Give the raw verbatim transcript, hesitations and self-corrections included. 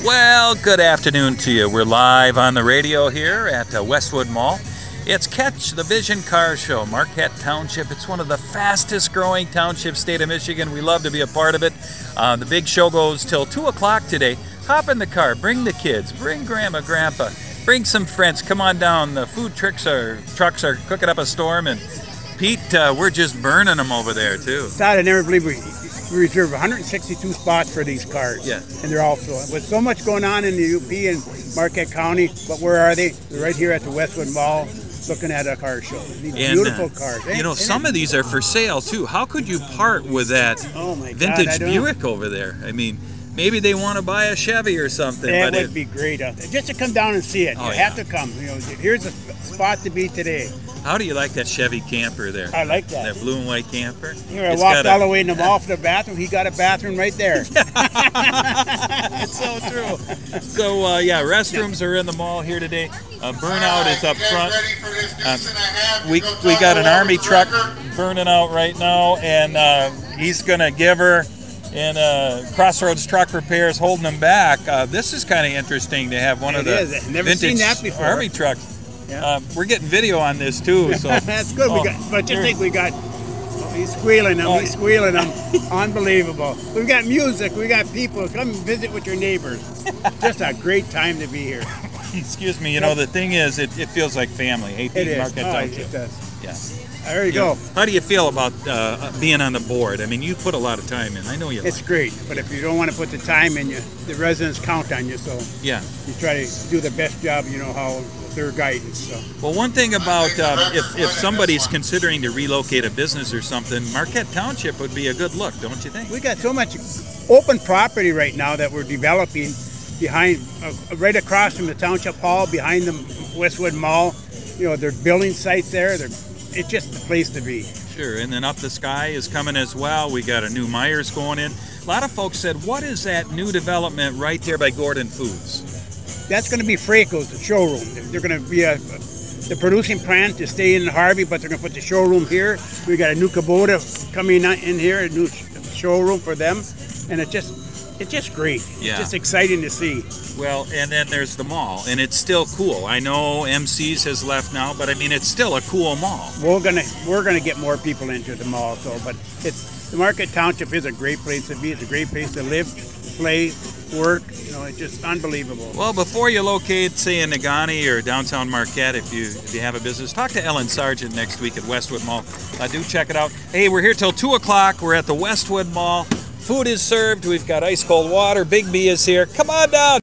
Well, good afternoon to you. We're live on the radio here at uh, Westwood Mall. It's Catch the Vision Car Show, Marquette Township. It's one of the fastest growing townships, state of Michigan. We love to be a part of it. Uh, the big show goes till two o'clock today. Hop in the car, bring the kids, bring grandma, grandpa, bring some friends. Come on down. The food trucks are, trucks are cooking up a storm, and Pete, uh, we're just burning them over there too. Todd, I never believe we, we reserve one hundred sixty-two spots for these cars. Yeah. And they're all full. With so much going on in the U P and Marquette County, but where are they? They're right here at the Westwood Mall looking at a car show. These And, beautiful uh, cars. You know, some of these are for sale too. How could you part with that Oh my God, I vintage don't know. Buick over there? I mean, maybe they want to buy a Chevy or something. That but would it, be great out there. Just to come down and see it. Oh, you yeah. have to come. You know, here's a spot to be today. How do you like that Chevy camper there? I like that. That blue and white camper. Here, I It's walked got all a- the way in the mall for the bathroom. He got a bathroom right there. It's so true. So uh, yeah, restrooms are in the mall here today. Uh, burnout is up front. Uh, we we got an army truck burning out right now, and uh, he's gonna give her. And uh, Crossroads Truck Repairs holding them back. Uh, this is kind of interesting to have one It of the is. I've never vintage seen that before. army trucks. Yeah. Uh, we're getting video on this too, so That's good. Oh, we got, but just here- think we got. Oh, he's squealing them. Oh, he's squealing them. Unbelievable. We've got music. We got people. Come visit with your neighbors. Just a great time to be here. Excuse me. You know, the thing is, it, it feels like family. Hey, It Pete, is. Marquette Oh, Township. it does. Yeah. There you You know, go. how do you feel about uh, being on the board? I mean, you put a lot of time in. I know you. It's like great, but if you don't want to put the time in, you the residents count on you. So it. Yeah. you try to do the best job. You know how their guidance. So Well, one thing about um, if if somebody's considering to relocate a business or something, Marquette Township would be a good look, don't you think? we got so much open property right now that we're developing behind, uh, right across from the township hall, behind the Westwood Mall. You know, there's building sites there. They're, it's just the place to be. Sure. And then Up the Sky is coming as well. We got a new Myers going in. A lot of folks said, "What is that new development right there by Gordon Foods?" That's going to be Fraco's, the showroom. They're going to be a, the producing plant to stay in Harvey, but they're going to put the showroom here. We got a new Kubota coming in here, a new sh- showroom for them, and it just, it's just great. Yeah. It's just exciting to see. Well, and then there's the mall, and it's still cool. I know M C's has left now, but I mean, it's still a cool mall. We're gonna, we're gonna get more people into the mall. So, but it's the Marquette Township is a great place to be. It's a great place to live, play, work. You know, it's just unbelievable. Well, before you locate, say, in Negaunee or downtown Marquette, if you if you have a business, talk to Ellen Sargent next week at Westwood Mall. Uh, do check it out. Hey, we're here till two o'clock. We're at the Westwood Mall. Food is served. We've got ice cold water. Big B is here. Come on down.